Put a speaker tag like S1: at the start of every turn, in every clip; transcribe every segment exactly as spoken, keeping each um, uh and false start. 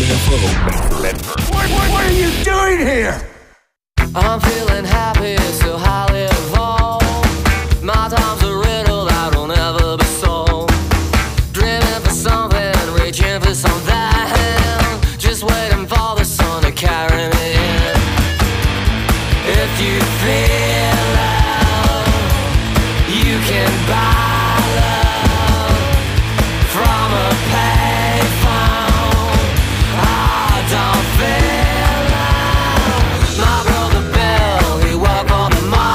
S1: What, what, what are you doing here?
S2: I'm feeling happy, so highly evolved. My time's a riddle that will never be solved. Dreaming for something, reaching for something. Just waiting for the sun to carry me in. If you feel love, you can buy love from a payphone. I don't feel love. My brother Bill, he worked for the money.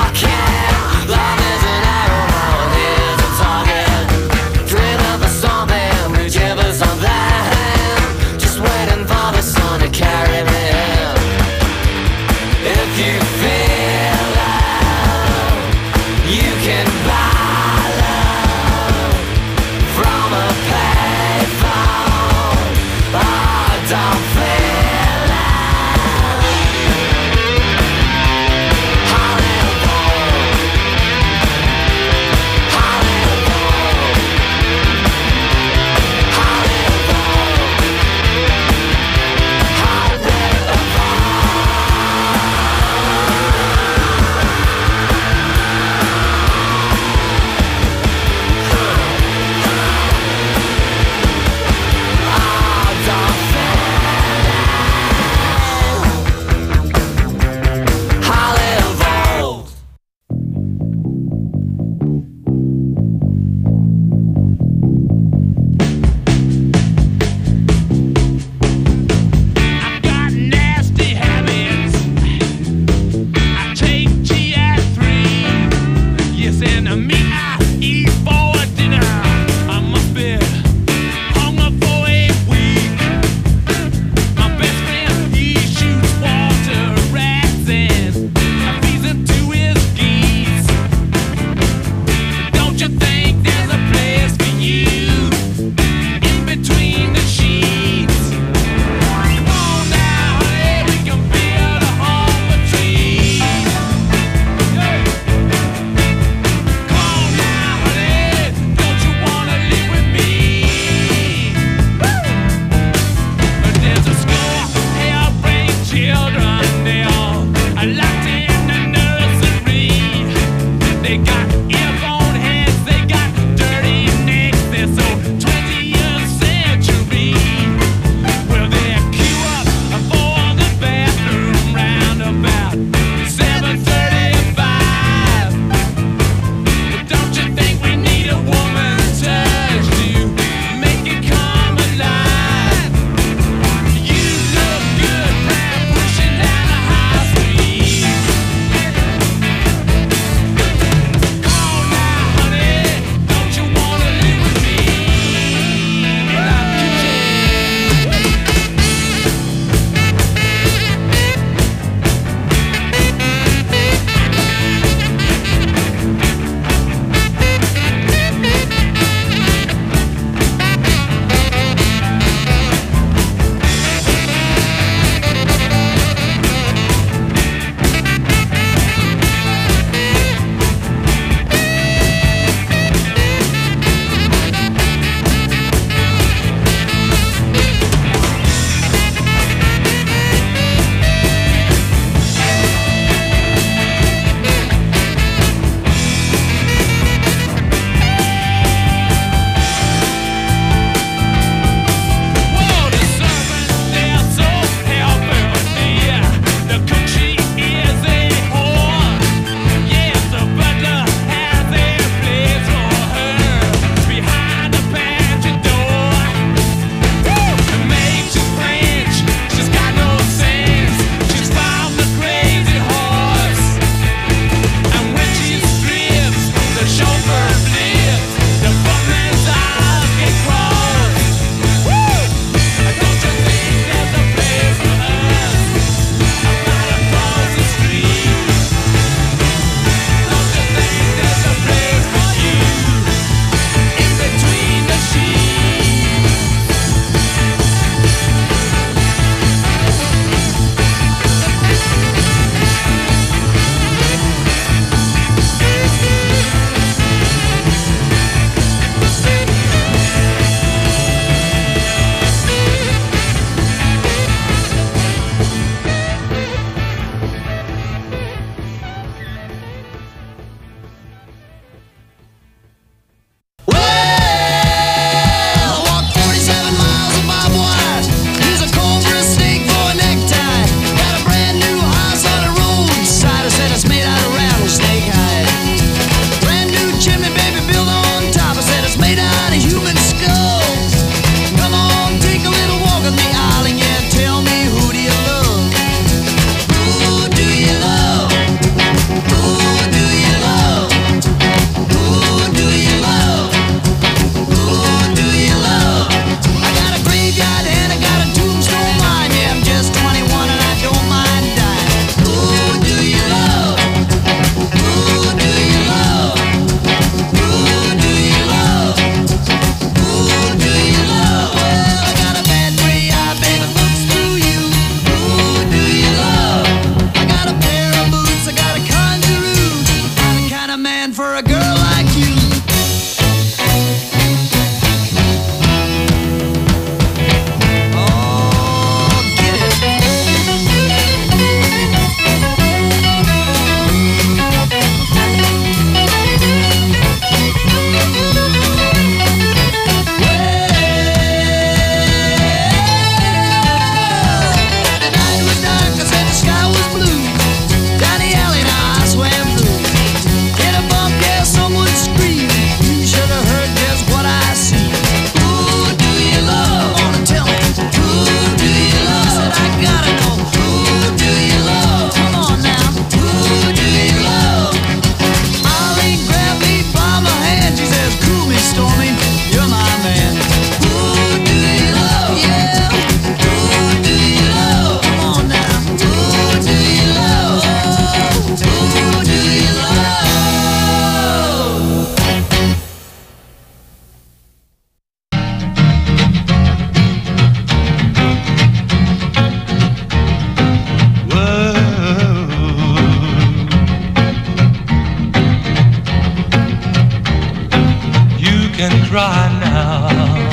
S3: cry now,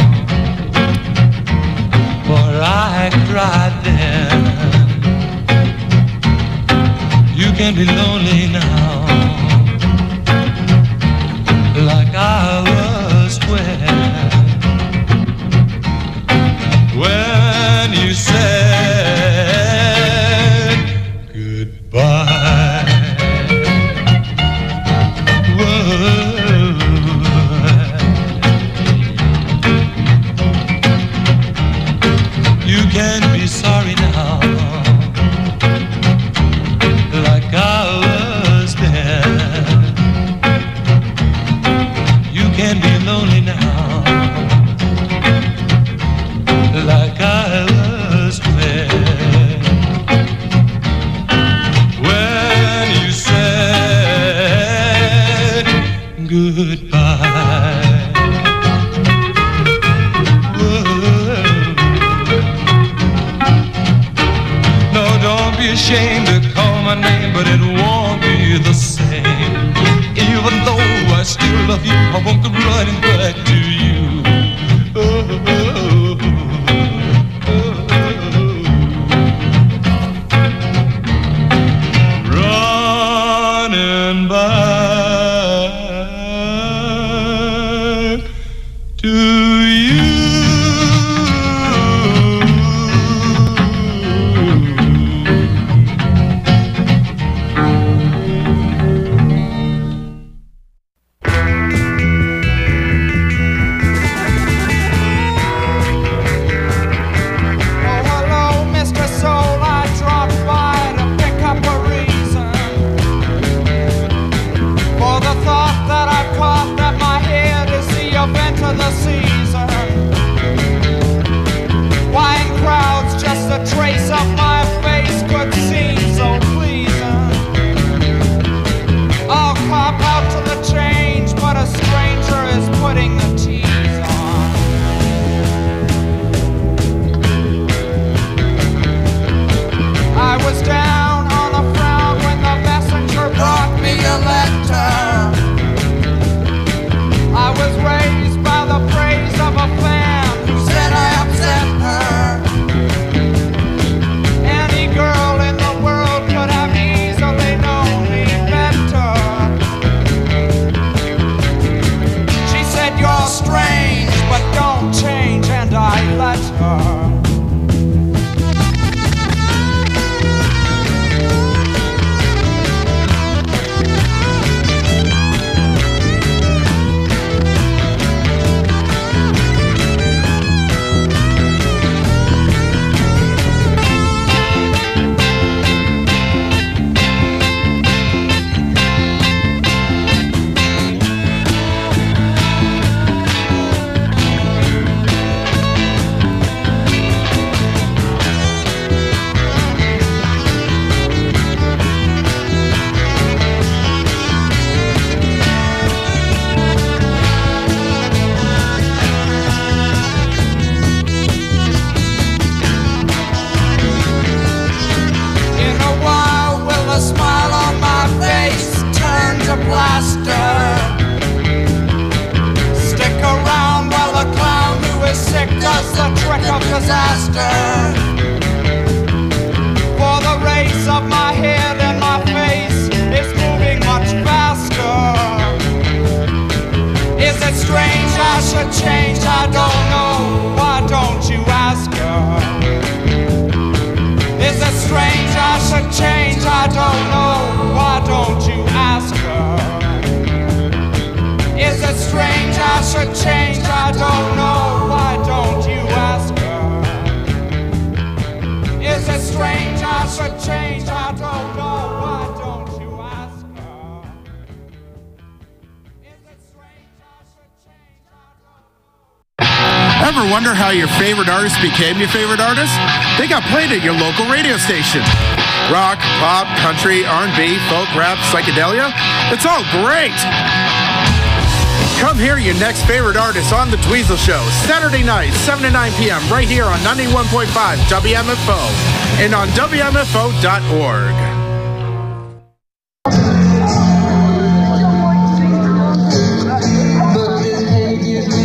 S3: for I cried then. You can be lonely now, like I was when, when you said goodbye. Whoa. You can be sorry now, like I was then. You can be lonely now, like I was when, when you said goodbye. Ashamed to call my name, but it won't be the same. Even though I still love you, I won't go running back to you. Oh, oh, oh, oh. Running back to you.
S4: Ever wonder how your favorite artist became your favorite artist? They got played at your local radio station. Rock, pop, country, R and B, folk, rap, psychedelia. It's all great. Come hear your next favorite artist on The Dweezil Show, Saturday night, seven to nine p.m. right here on ninety-one point five W M F O and on W M F O dot org.
S5: But behavior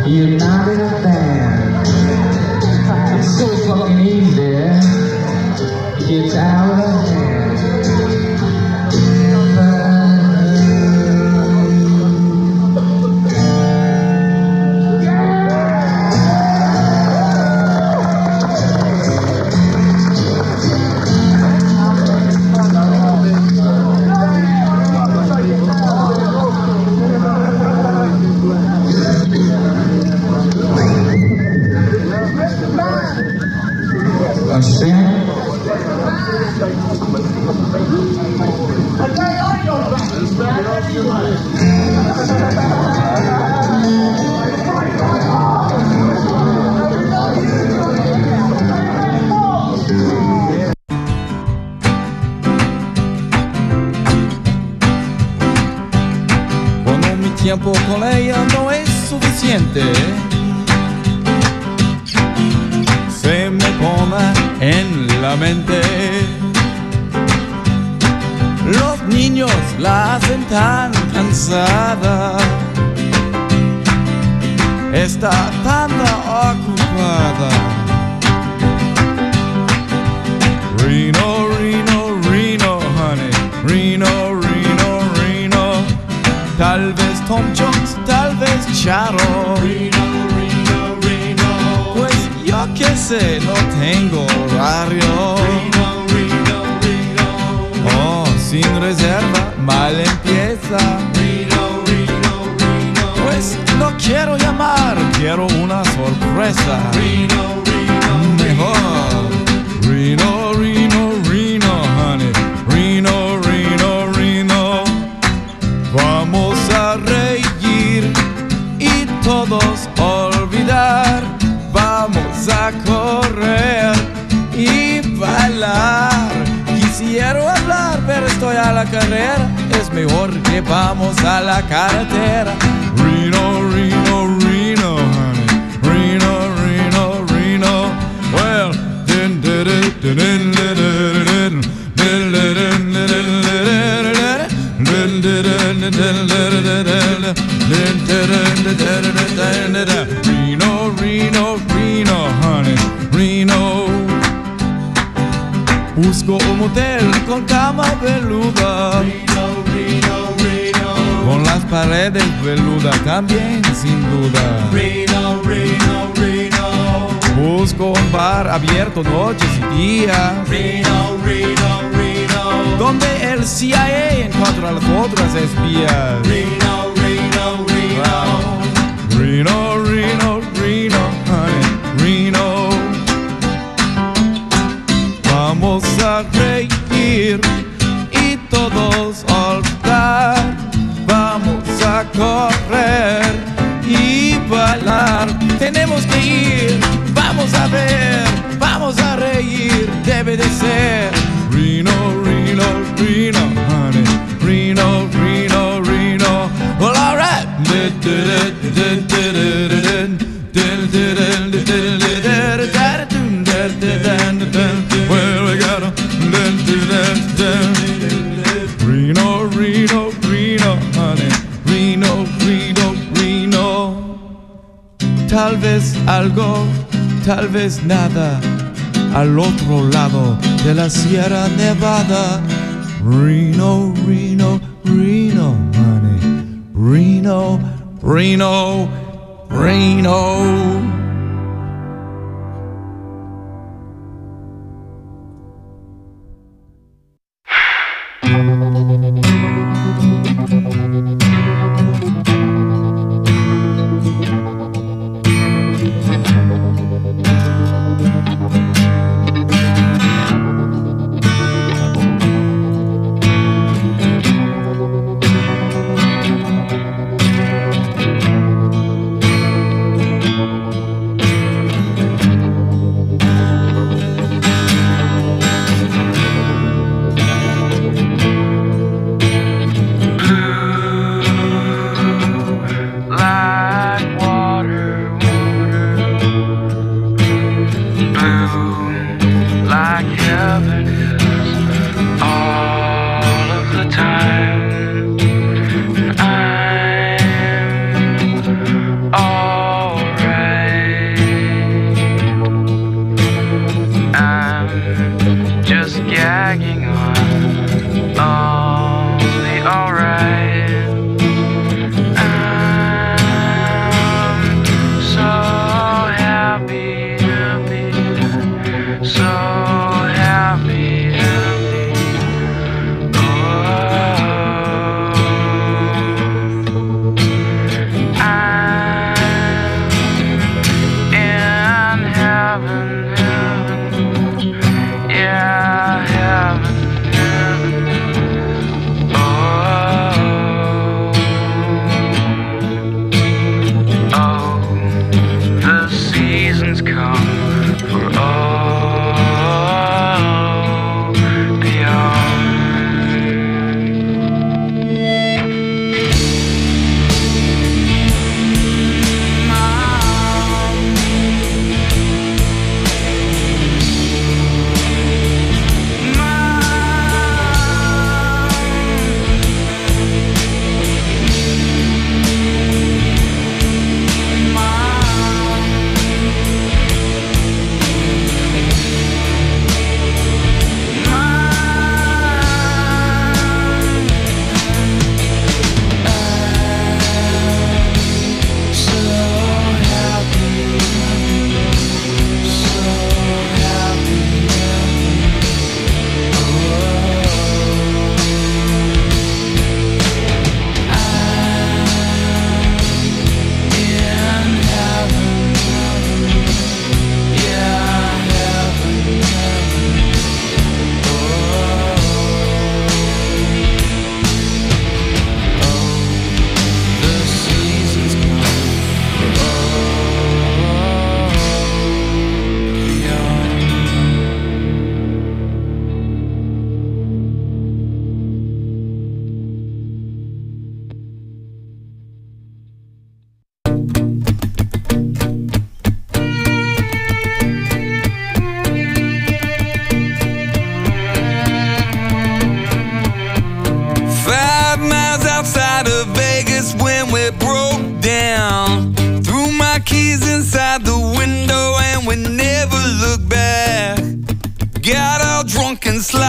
S5: You're not in a band. It's so fucking easy. It's out of hand.
S6: Cuando mi tiempo con ella no es suficiente, se me pone en la mente. Los niños la hacen tan cansada, está tan ocupada. Reno, Reno, Reno, honey, Reno, Reno, Reno. Tal vez Tom Jones, tal vez Charo. Reno, Reno, Reno. Pues yo que sé, no tengo horario. Reno, Reno, Reno. Oh, sin reserva, mal empieza. Reno, Reno, Reno. Pues no quiero llamar, quiero una sorpresa. Reno, Reno, mejor. Reno, Reno, Reno, honey. Reno, Reno, Reno. Vamos a reír y todos olvidar. Vamos a correr y bailar. Quisiera hablar, pero estoy a la carrera. Es mejor que vamos a la carretera. Reno, Reno, Reno, honey. Reno, Reno, Reno. Well, din, din, din, din, din, din, Reno, Reno, Reno, honey, Reno. Busco un motel con cama veluda, Reno, Reno, Reno. Con las paredes veludas también sin duda, Reno, Reno, Reno. Busco un bar abierto noches y días, Reno, Reno, Reno. Donde el C I A encuentra a las otras espías, Reno, Reno, Reno. Reno, Reno, Reno, honey, Reno. Vamos a reír y todos olvidar. Vamos a correr y bailar. Tenemos que ir, vamos a ver, vamos a reír. Debe de ser Reno, Reno, Reno, honey, Reno, Reno, Reno. Well, all right. Well, we gotta Reno, Reno, Reno, honey, Reno, Reno, Reno. Tal vez algo, tal vez nada, al otro lado de la Sierra Nevada. Reno, Reno, Reno, honey, Reno, Reno, Reno.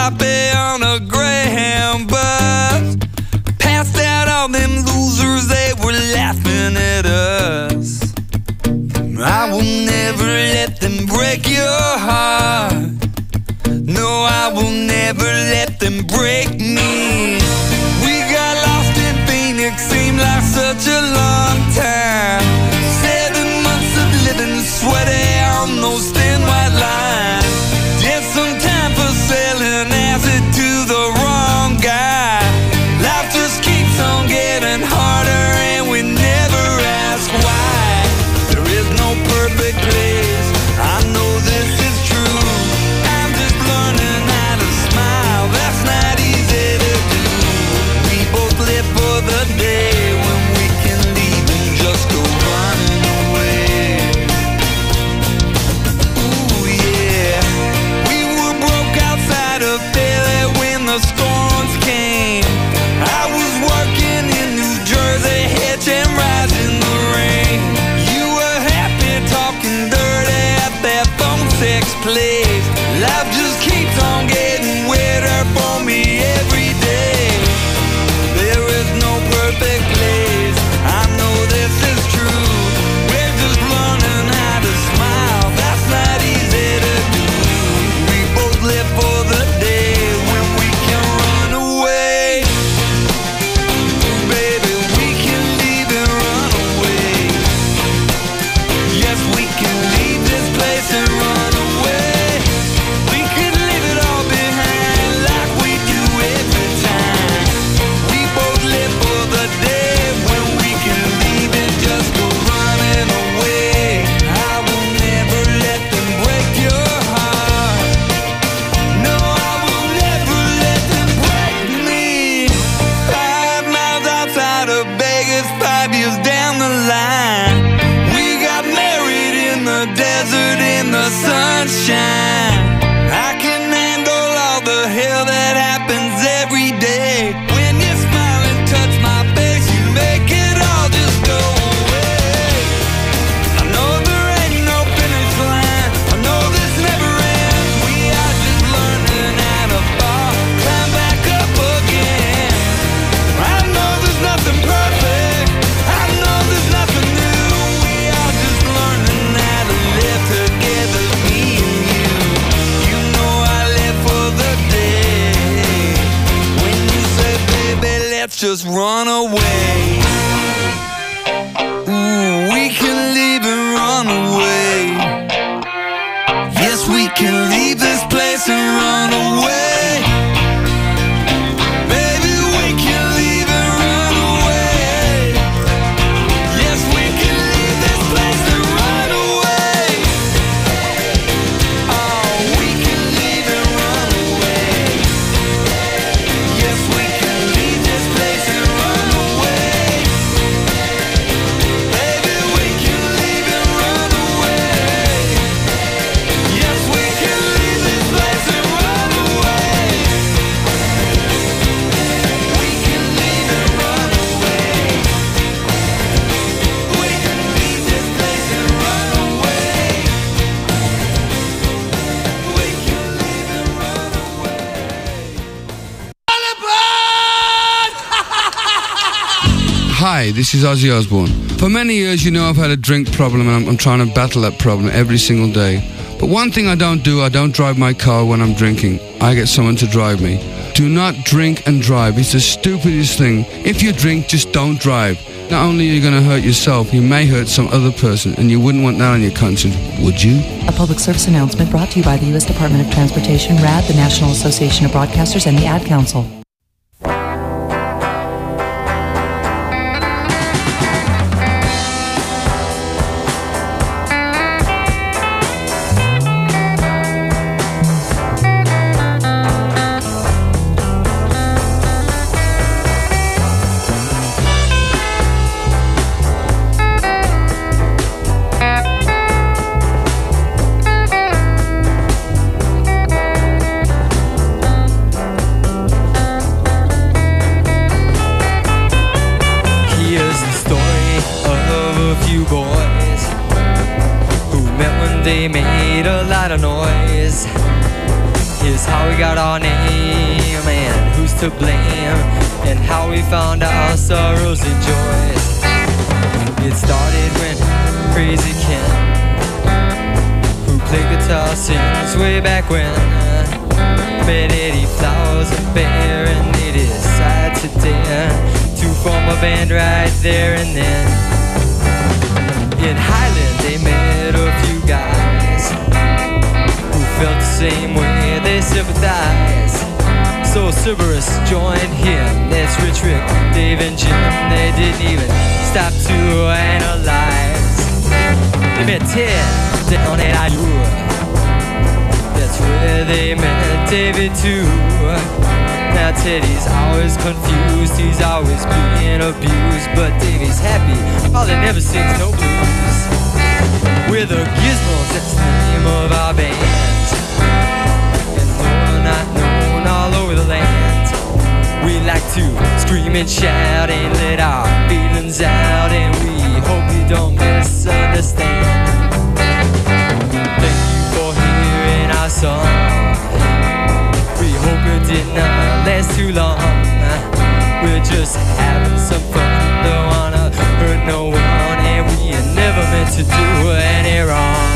S7: happy on a Greyhound bus. Passed out all them losers, they were laughing at us. I will never let them break your heart. No, I will never let them break me. We got lost in Phoenix, seemed like such a long time. Seven months of living sweaty on those thin white lines. Just some time for selling acid to the wrong guy. Life just keeps on getting harder and we never ask why. There is no perfect place, I know this is true. I'm just learning how to smile, that's not easy to do. We both live for the day when we can leave and just go running away. Ooh yeah, we were broke outside of Philly when the storms came. I was working in New Jersey, hitching rides in the rain. You were happy talking dirty at that phone sex place. Life just keeps on getting wetter for me every day. There is no perfect place, I know this is true. We're just learning how to smile, that's not easy to do. We both live for the day when we can run away. Baby, we can leave and run away. Yes, we can leave this place and run away. We could leave it all behind like we do every time. We both live for the day when we can leave and just go running away. I will never let them break your heart. No, I will never let them break me. Five miles outside of Vegas, five years down the line. We got married in the desert in the sunshine. I can handle all the hell that happens every day. When you smile and touch my face, you make it all just go away. I know there ain't no finish line, I know this never ends. We are just learning how to fall, climb back up again. I know there's nothing perfect, I know there's nothing new. We are just learning how to live together, me and you. You know I live for the day when you say, baby, let's just run away. Ooh, we can leave and run away. Yes, we can leave this place and run away. Baby, we can leave and run away. Yes, we can leave this place and run away. Oh, we can leave and run away. Yes, we can leave this place and run away. Baby, we can leave and run away. Yes, we can leave this place and run away. We can leave and run away. We can leave this place and run away. We can leave and run
S8: Hi, this is Ozzy Osbourne. For many years, you know I've had a drink problem and I'm, I'm trying to battle that problem every single day. But one thing I don't do, I don't drive my car when I'm drinking. I get someone to drive me. Do not drink and drive. It's the stupidest thing. If you drink, just don't drive. Not only are you going to hurt yourself, you may hurt some other person, and you wouldn't want that on your conscience, would you?
S9: A public service announcement brought to you by the U S Department of Transportation, R A D, the National Association of Broadcasters, and the Ad Council.
S10: They made a lot of noise. Here's how we got our name and who's to blame, and how we found our sorrows and joys. It started when Crazy Ken, who played guitar since way back when, met Eddie Flowers and Bear, and they decided to dare to form a band right there and then. In Highland they met a few guys who felt the same way, they sympathized. So Cerberus joined him. That's Rich, Rick, Dave and Jim. They didn't even stop to analyze. They met Ted down at I U. That's where they met David too. Now Teddy's always confused, he's always being abused, but Davey's happy, all he never sings no blues. We're the Gizmos, that's the name of our band, and we're not known all over the land. We like to scream and shout and let our feelings out, and we hope you don't misunderstand. Thank you for hearing our song. We hope it did not last too long. We're just having some fun, don't wanna hurt no one, and we ain't never meant to do any wrong.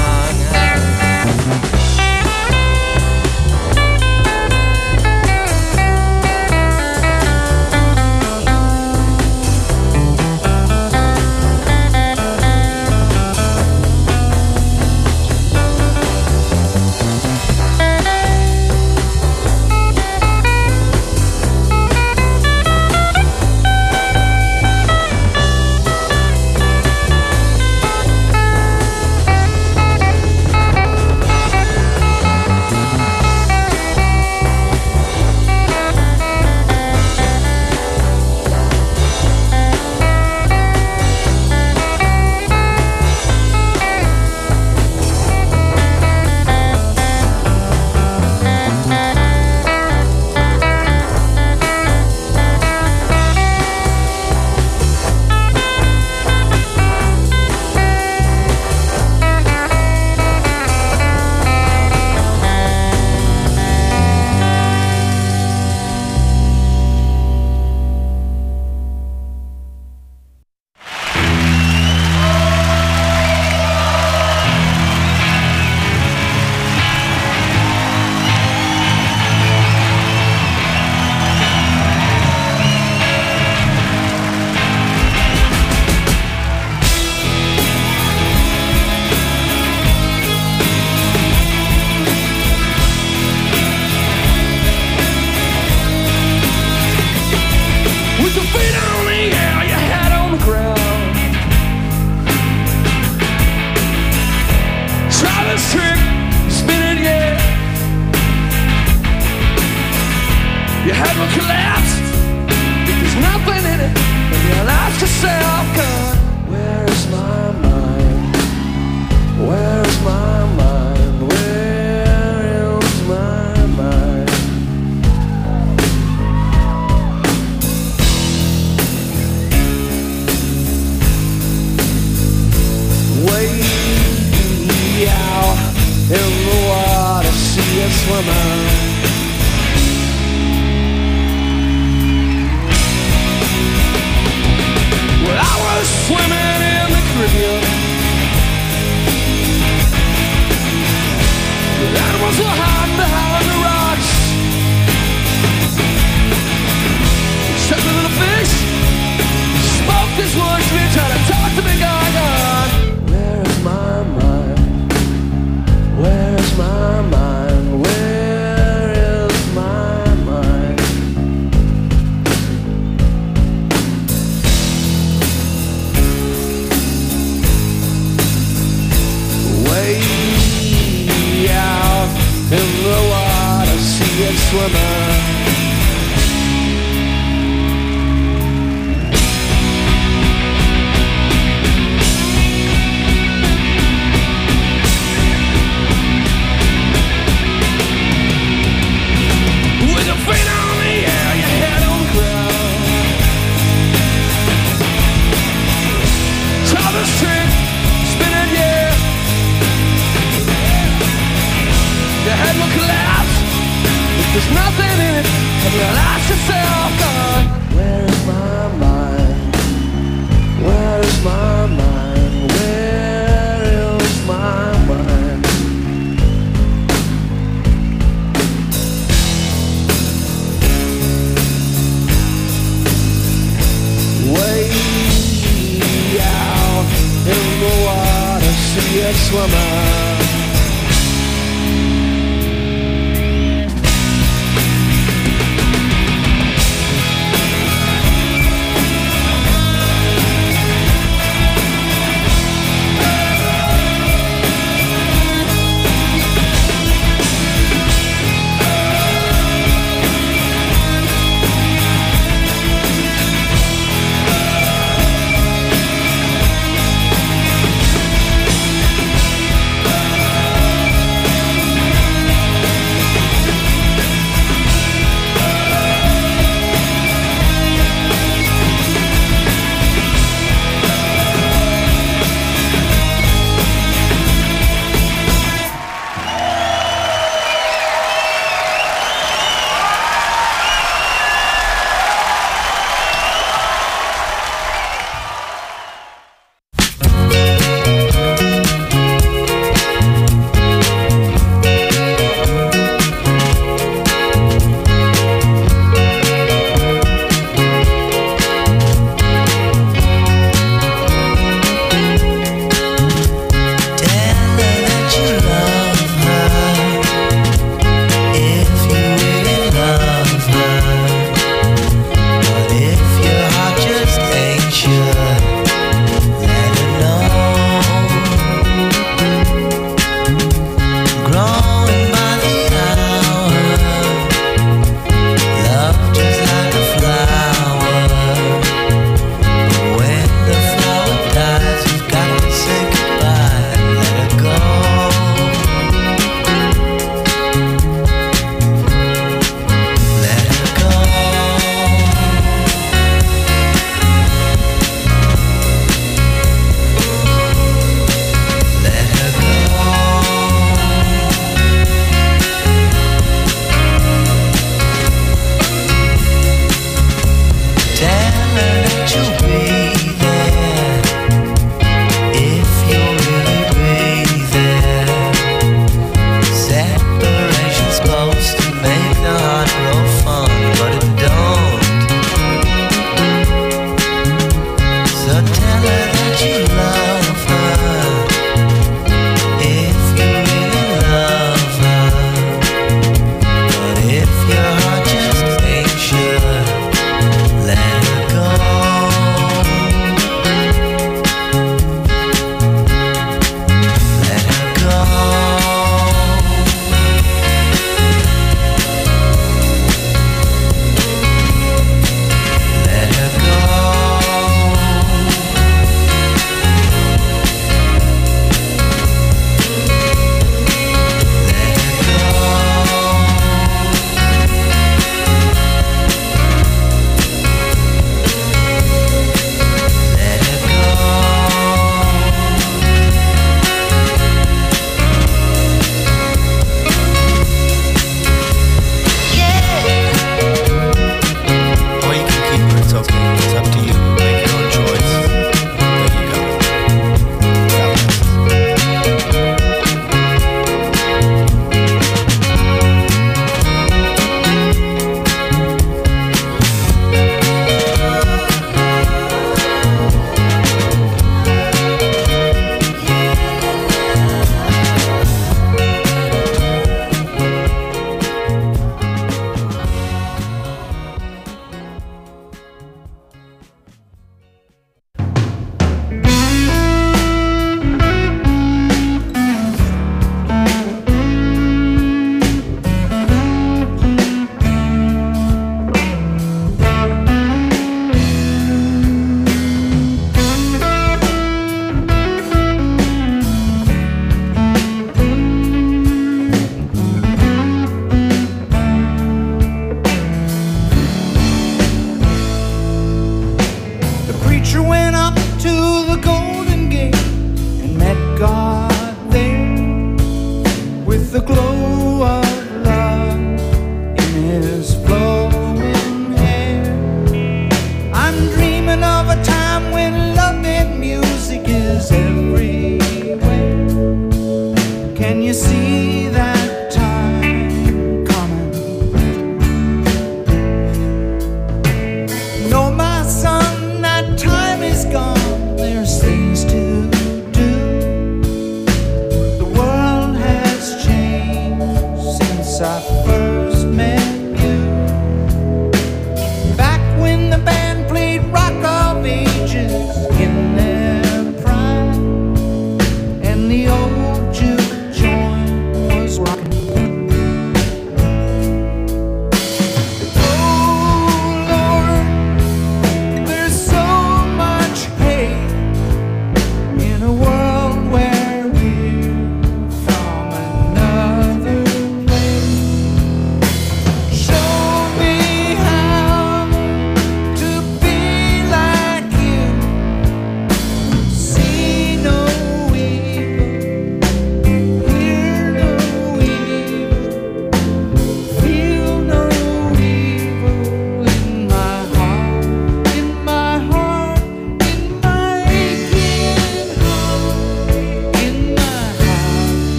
S11: woman.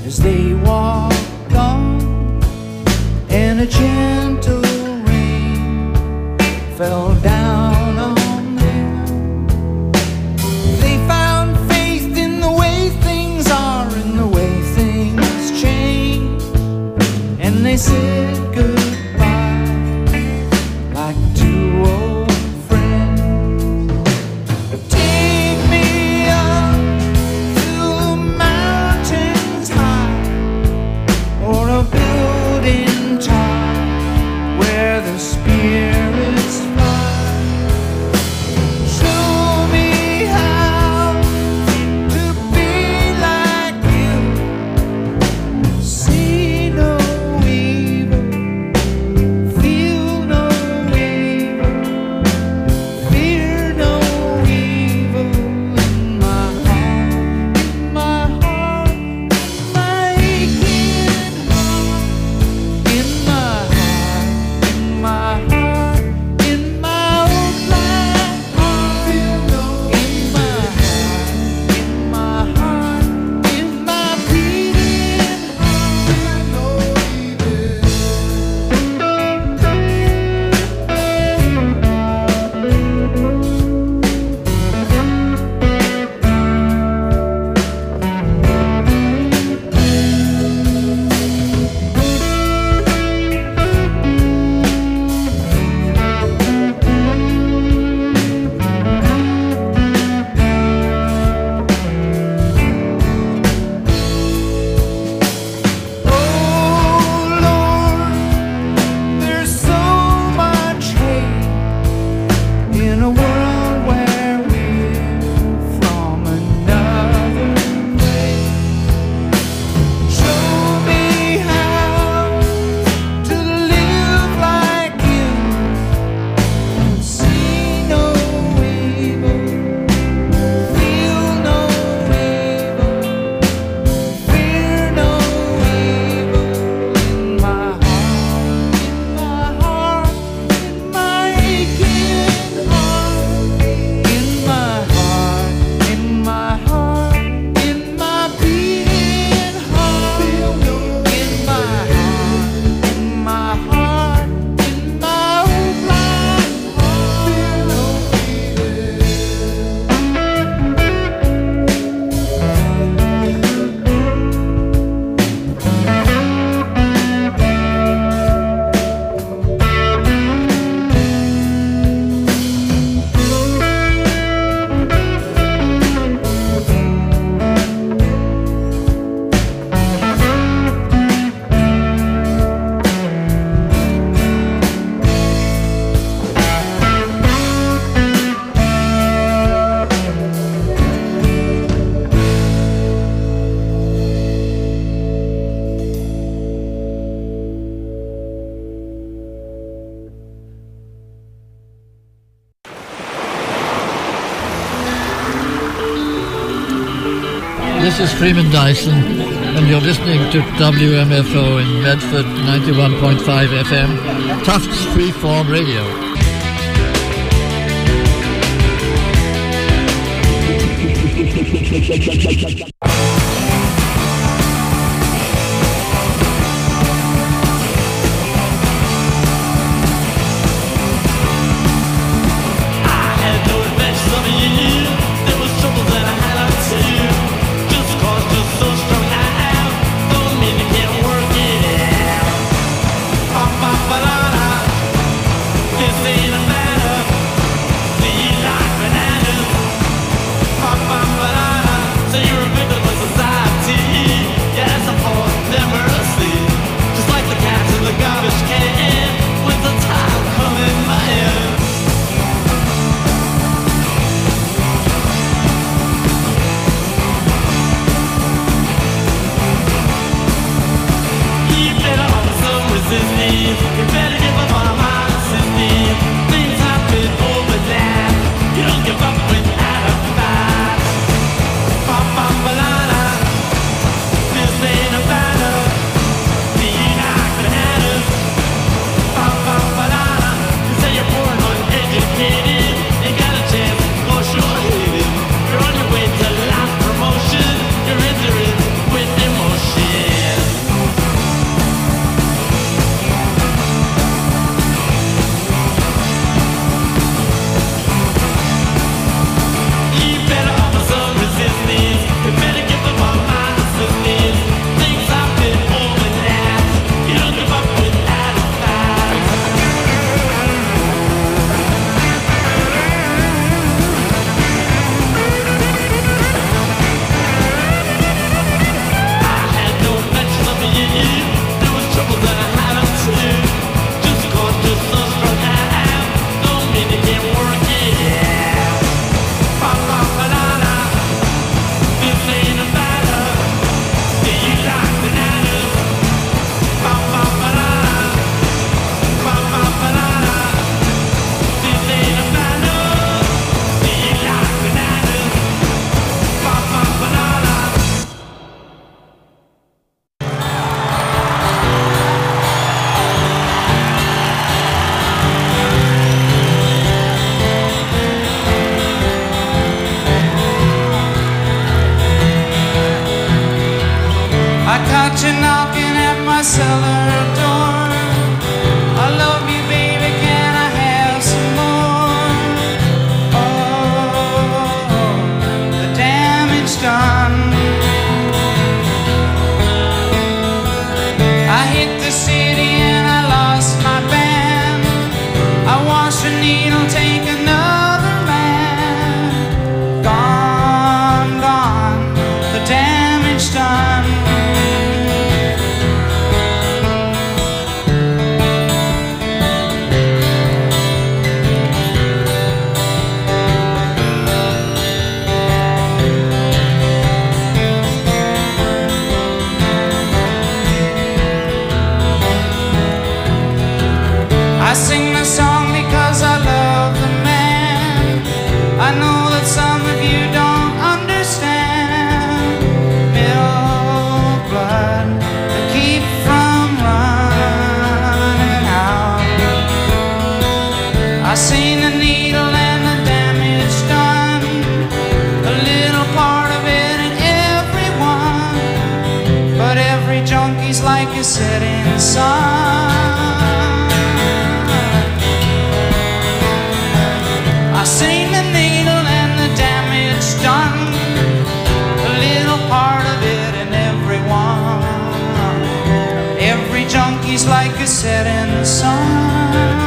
S11: as they walked on, and a gentle rain fell down on them. They found faith in the way things are, in the way things change, and they said goodbye like two old friends. Take me up to the mountains high, or a building top where the spirits fly. Show me how to be like you. See no evil, feel no evil, fear no evil in my heart, in my heart, my aching heart, in my heart, in my heart, in my old black heart, in my heart, in my heart, in my beating heart, no Oh Lord, there's so much hate in a world where we're from another place. Show me how to live like you. See no evil, feel no evil, fear no evil in my heart, in my heart, in my aching heart, in my heart, in my heart, in my beating heart, in my heart, in my heart, in my old black
S12: This is Freeman Dyson, and you're listening to W M F O in Medford, ninety-one point five F M, Tufts Freeform Radio.
S7: Had no adventures of a year. There was trouble that I had out to you. Just cause just so strong I am, don't mean you can't work it out. Ba-ba-ba-da-da. This ain't a matter. Do you like bananas? Ba-ba-ba-da-da. So you're a victim
S11: I know that some of you don't understand. Milk blood to keep from running out. I seen the needle and the damage done, a little part of it in everyone, but every junkie's like a setting sun. I seen the needle and the damage done, a little part of it in everyone. Every junkie's like a setting sun.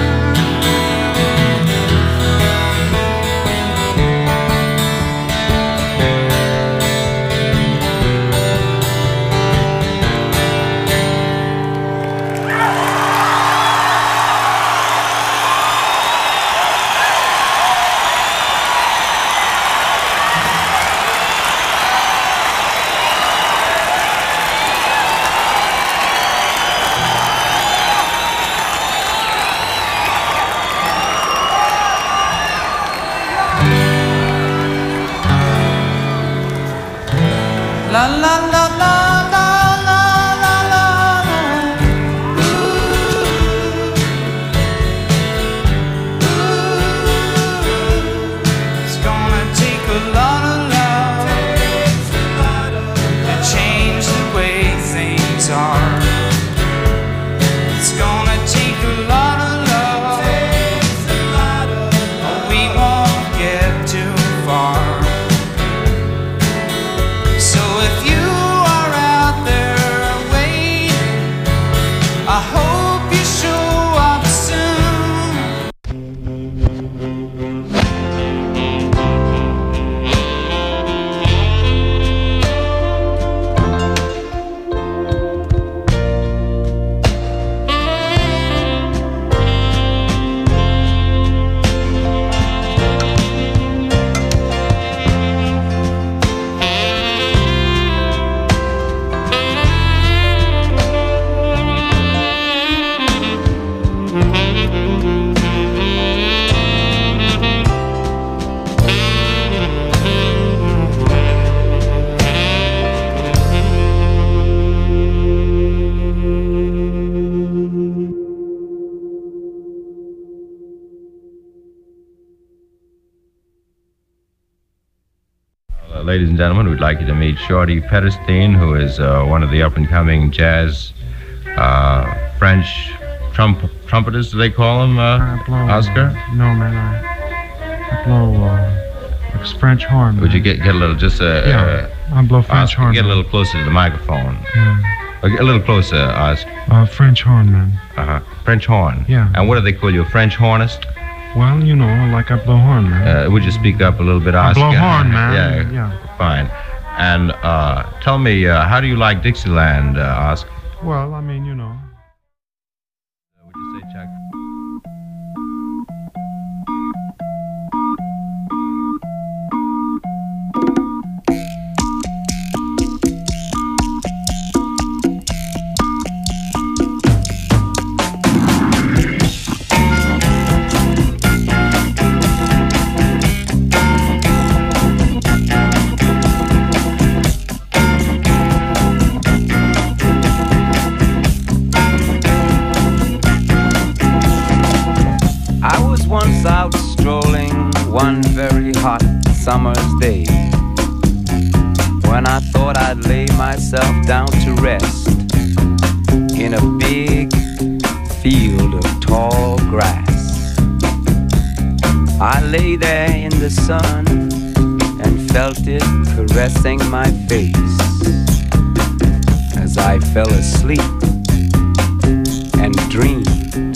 S11: La la la la la la la la la. Ooh, ooh. It's gonna take a lot of love to change the way things are. It's gonna take a lot of love, or we won't get too far. So if you are out there waiting, I hope you show up soon.
S13: Uh, ladies and gentlemen, we'd like you to meet Shorty Petterstein, who is uh, one of the up-and-coming jazz uh, French trump trumpeters, do they call them, uh,
S14: blow,
S13: Oscar?
S14: Uh, no, man, I, I blow uh, it's French horn.
S13: Would you get get a little, just uh,
S14: Yeah, I blow French
S13: Oscar,
S14: horn.
S13: get a little closer to the microphone.
S14: Yeah.
S13: Uh, get a little closer, Oscar.
S14: Uh, French horn, man.
S13: Uh-huh. French horn.
S14: Yeah.
S13: And what do they call you, a French hornist?
S14: Well, you know, like I blow horn, man.
S13: Uh, would you speak up a little bit,
S14: I
S13: Oscar?
S14: blow horn, man.
S13: Yeah,
S14: Yeah.
S13: fine. And uh, tell me, uh, how do you like Dixieland, uh, Oscar?
S14: Well, I mean, you know.
S13: Would you say, Chuck?
S15: Once out strolling one very hot summer's day, when I thought I'd lay myself down to rest in a big field of tall grass. I lay there in the sun and felt it caressing my face as I fell asleep and dreamed.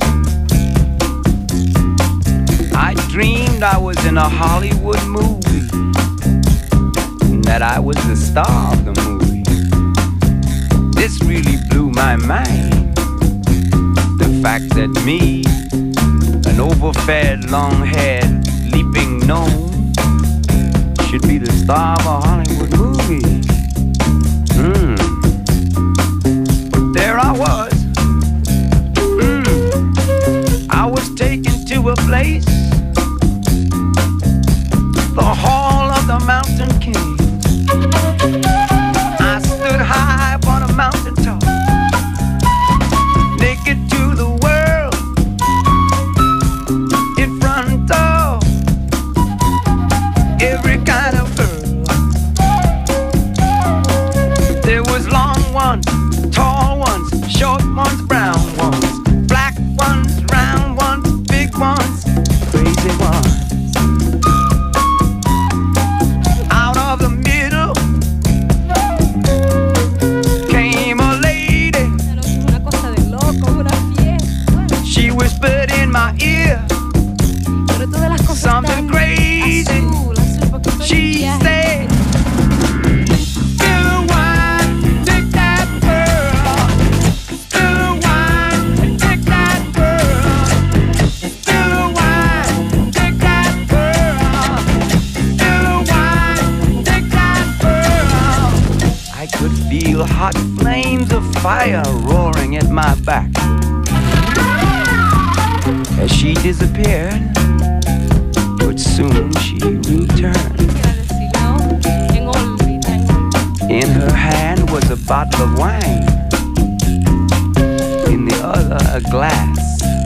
S15: I dreamed I was in a Hollywood movie, and that I was the star of the movie. This really blew my mind. The fact that me, an overfed, long-haired, leaping gnome, should be the star of a Hollywood movie. Hmm. But there I was. Hmm. I was taken to a place feel hot flames of fire roaring at my back. As she disappeared, but soon she returned. In her hand was a bottle of wine, in the other a glass.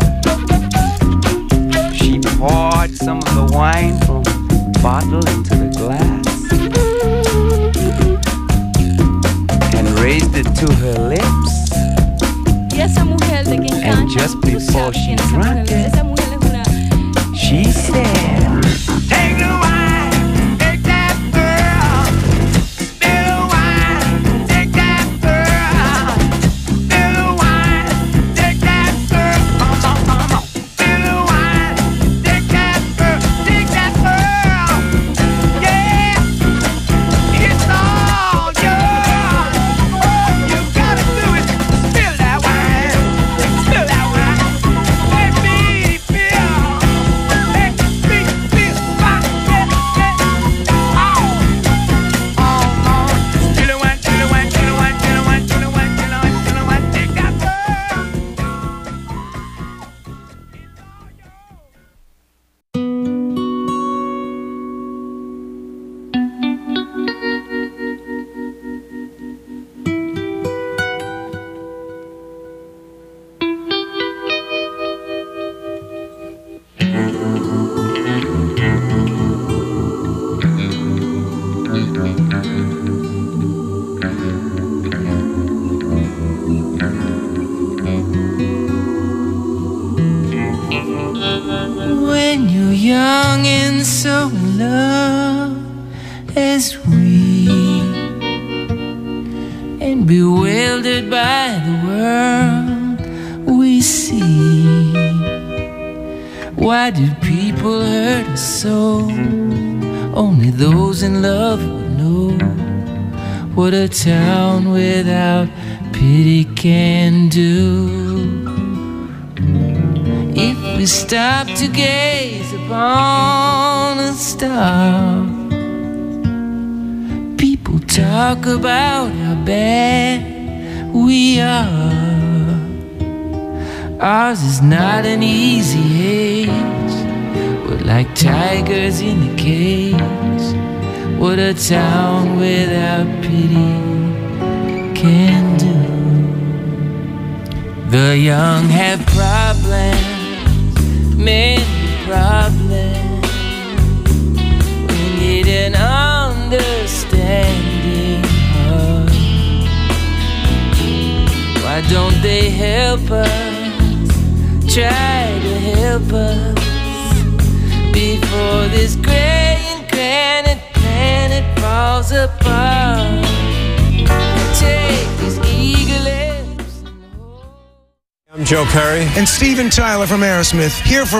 S15: She poured some of the wine from the bottle into the glass and raised it to her lips. And just before she drank it, she said, "Take the wine, take that girl. Spill the wine, take that girl. Spill the wine, take that girl. Come on, come on. Spill the wine, take that girl, take that girl. Yeah, it's all yours. You gotta do it. Spill that wine, spill that wine. Let me feel, let me feel my head, head. Oh, oh, oh. Spill the wine, spill the wine, spill the wine, spill the wine, spill the wine, spill the wine, spill the wine. Take that girl.
S11: When you're young and so in love as we, and bewildered by the world we see, why do people hurt us so? Only those in love will know what a town without pity can do. If we stop to gaze upon a star, people talk about how bad we are. Ours is not an easy age. We're like tigers in a cage. What a town without pity can do. The young have problems, many problems. We need an understanding heart. Why don't they help us? Try to help us before this gray and granite planet falls apart. Take these eagle lips.
S16: I'm Joe Perry.
S17: And Steven Tyler from Aerosmith, here for